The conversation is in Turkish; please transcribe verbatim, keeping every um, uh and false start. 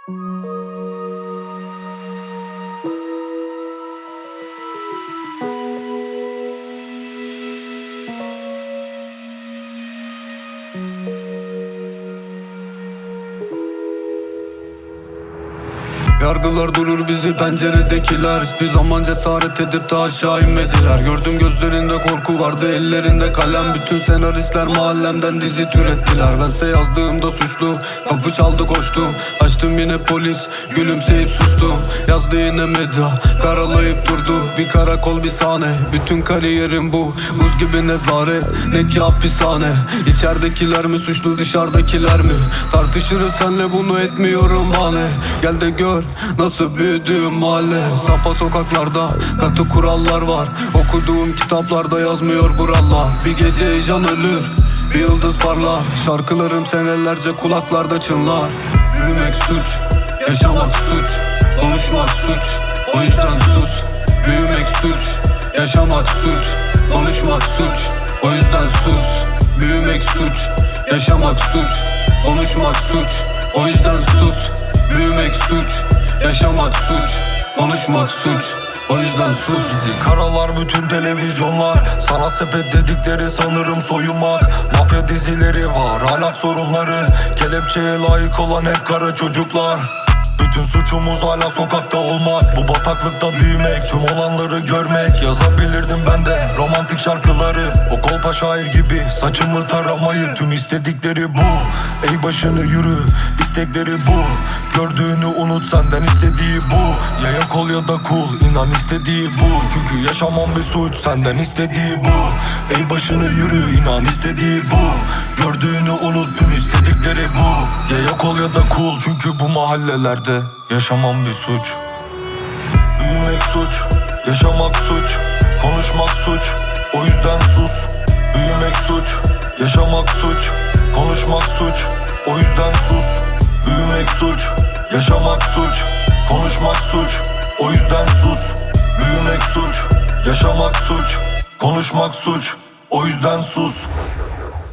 Yargılar durur bizi penceredekiler. Hiçbir zaman cesaret edip de aşağı inmediler. Gördüm gözlerinde korku vardı, ellerinde kalem. Bütün senaristler mahallemden dizi türettiler. Bense yazdığımda suçlu, kapı çaldı koştum. Açtım yine polis, gülümseyip sustum. Yazdı yine medya, karalayıp durdu. Bir karakol bir sahne, bütün kariyerim bu. Buz gibi nezaret, ne ki hapishane. İçeridekiler mi suçlu, dışarıdakiler mi? Tartışırız senle, bunu etmiyorum bahane. Gel de gör nasıl büyüdüğüm mahalle. Sapa sokaklarda katı kurallar var. Okuduğum kitaplarda yazmıyor buralar. Bir gece heyecan ölür, bir yıldız parlar. Şarkılarım senelerce kulaklarda çınlar. Büyümek suç, yaşamak suç, konuşmak suç, o yüzden sus. Büyümek suç, yaşamak suç, konuşmak suç, o yüzden sus. Büyümek suç, yaşamak suç, konuşmak suç, o yüzden sus. Büyümek suç, yaşamak suç, konuşmak suç, o yüzden sus. Bizi karalar bütün televizyonlar. Sanat sepet dedikleri sanırım soyunmak. Mafya dizileri var, ahlak sorunları. Kelepçeye layık olan hep kara çocuklar. Bütün suçumuz hala sokakta olmak. Bu bataklıkta büyümek, tüm olanları görmek. Yazabilirdim ben de romantik şarkıları. O kolpa şair gibi saçımı taramayı. Tüm istedikleri bu. Ey başını yürü, istekleri bu. Gördüğünü unut, senden istediği bu. Ya yak ol ya da cool, inan istediği bu. Çünkü yaşamam bir suç, senden istediği bu. Ey başını yürü, inan istediği bu. Gördüğünü unut, tüm istedikleri bu. Ya yak ol ya da cool, çünkü bu mahallelerde yaşamam bir suç. Büyümek suç, yaşamak suç, konuşmak suç, o yüzden sus. Büyümek suç, yaşamak suç, konuşmak suç, o yüzden sus. Büyümek suç, yaşamak suç, konuşmak suç, o yüzden sus. Büyümek suç, yaşamak suç, konuşmak suç, o yüzden sus.